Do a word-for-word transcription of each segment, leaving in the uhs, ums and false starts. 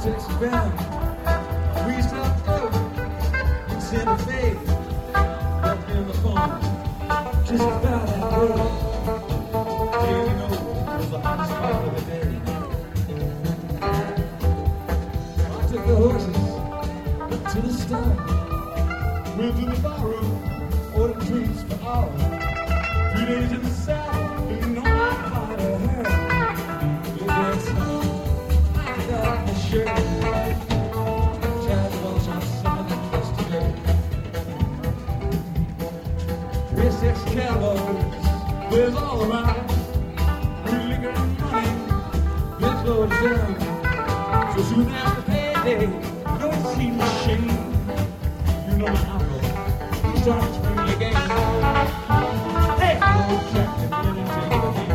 Texas bound. We stopped over in Santa Fe, up in the farm, just about that way. Yeah, you know, it was the hottest spot of the day. I took the horses up to the stall, went to the barroom, ordered drinks for all. Three days in the saddle, you know I'm hot of hair. Look at some, I got my shirt. Tried to wash out some of the yesterday. Three six cowboys, there's all around. Free liquor and money, this goes down. So soon after payday, you don't see my shame. You know my uncle, he starts to bring you game. Hey, old Captain, let me take the hand.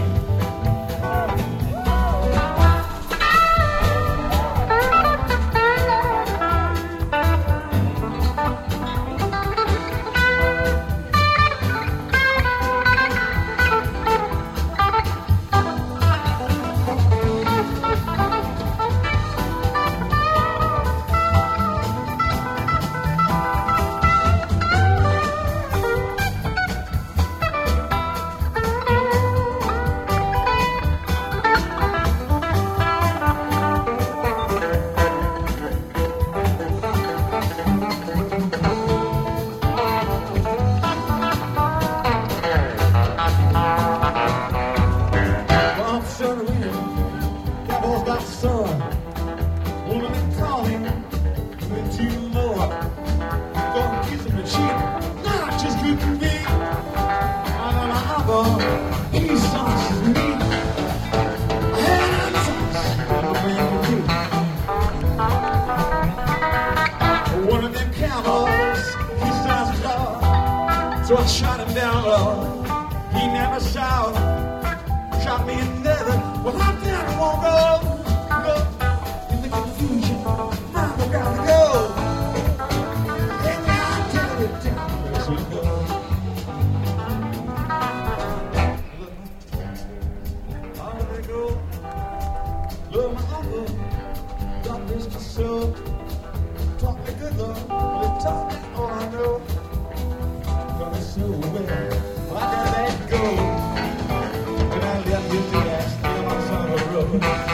Cowboys got sun, woman and calling, and two more. Gonna kiss him and shit, not just good to me. I know my uncle, he's sauce is me. I had sauce, and the man could do. One of them cowboys, he sounds a dog, so I shot him down low. He never shot, shot me another. Well, I'm down, I won't go, go. In the confusion, I'm gotta go. And now I tell you down as we go. Look, how they go? Look, my uncle, got this my soul. Talk me good, love, but talk me all I know. Got me so well, well, I gotta let go. And I left you to ask.